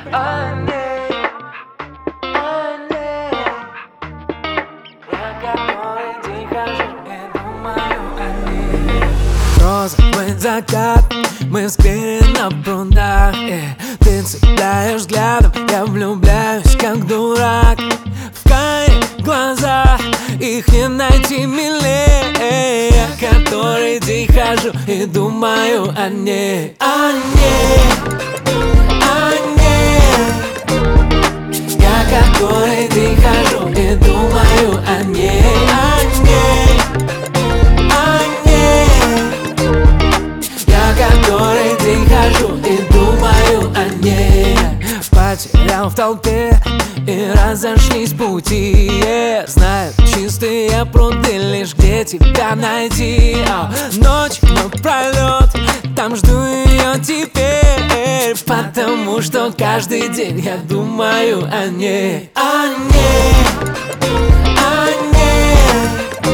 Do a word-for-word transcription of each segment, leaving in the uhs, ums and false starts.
о ней, о ней. Я который день хожу и думаю о ней. Розовый закат, мы в сквере на прудах, э. Ты цепляешь взглядом, я влюбляюсь как дурак. В карих глазах, их не найти милее. Я который день хожу и думаю о ней, о ней, о ней. Я который день хожу и думаю о ней, о ней, о ней. Я который день хожу и думаю о ней. Потерял в толпе и разошлись пути, yeah. Знаю чистые пруды, лишь где тебя найти. oh. Ночь напролет, там жду ее теперь, потому что каждый день я думаю о ней, о ней, о ней.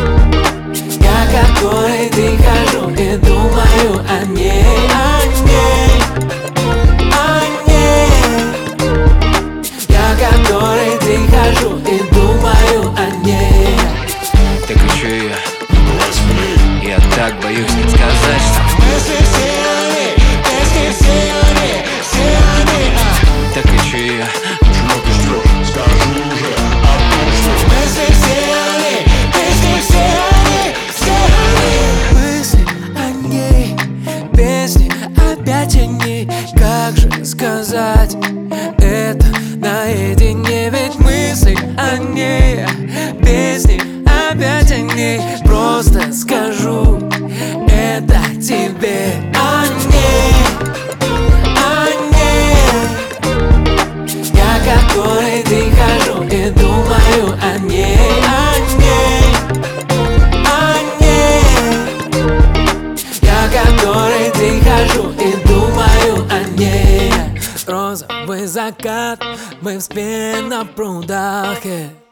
Я который день хожу и думаю о ней, о ней, о ней. Я который день хожу и думаю о ней. Так еще и я, я так боюсь сказать, что Мысли все они, песни все они, все они, а. Так еще и я, Чего ты ждешь? Скажи уже о том, что Мысли все они, песни все они, все они. Мысли о ней, песни опять о ней. Как же сказать это наедине? Ведь мысли о ней, песни опять о ней. Просто скажу это тебе, о ней, о ней. Я который день хожу и думаю о ней, о ней, о ней. Я который день хожу и думаю о ней. Розовый закат, мы в спине на прудах, yeah.